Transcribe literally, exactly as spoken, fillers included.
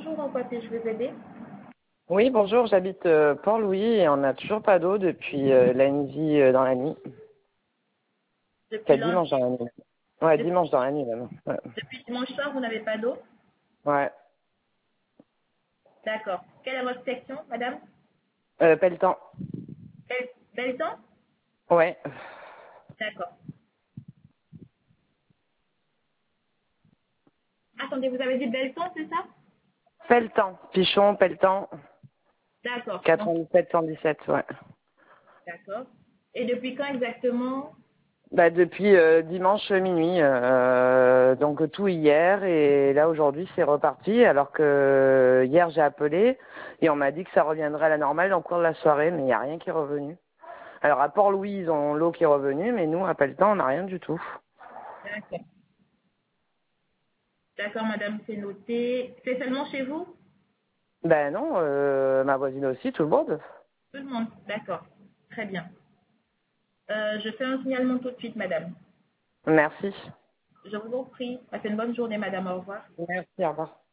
bonjour, en quoi puis-je vous aider? Oui, bonjour, j'habite euh, Port-Louis et on n'a toujours pas d'eau depuis euh, lundi euh, dans la nuit. Depuis Enfin, lundi, dimanche dans la nuit. Ouais, depuis, dimanche dans la nuit même. Ouais. depuis dimanche soir, vous n'avez pas d'eau? Ouais. D'accord. Quelle est votre section, madame? Euh, Pelletan. Bel Belton? Ouais. D'accord. Attendez, vous avez dit Belton, c'est ça? Pelletan. Pichon, Pelletan. D'accord. Donc, quatre-vingt-dix-sept cent dix-sept, ouais. d'accord. Et depuis quand exactement? Bah depuis euh, dimanche minuit. Euh, donc tout hier et là aujourd'hui c'est reparti alors que euh, hier j'ai appelé et on m'a dit que ça reviendrait à la normale en cours de la soirée mais il n'y a rien qui est revenu. Alors à Port-Louis ils ont l'eau qui est revenue mais nous à Pelletan on n'a rien du tout. D'accord. D'accord, madame, c'est noté. C'est seulement chez vous? Ben non, euh, ma voisine aussi, tout le monde. Tout le monde. D'accord. Très bien. Euh, je fais un signalement tout de suite, madame. Merci. Je vous en prie. Passez une bonne journée, madame. Au revoir. Merci, au revoir.